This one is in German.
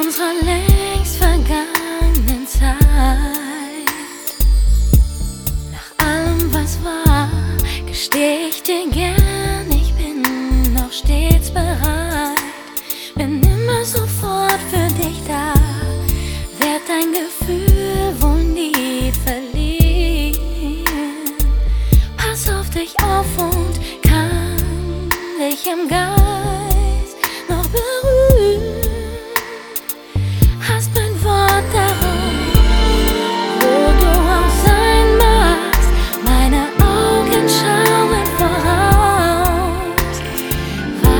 unserer längst vergangenen Zeit. Nach allem, was war, gesteh ich dir gern, ich bin noch stets bereit.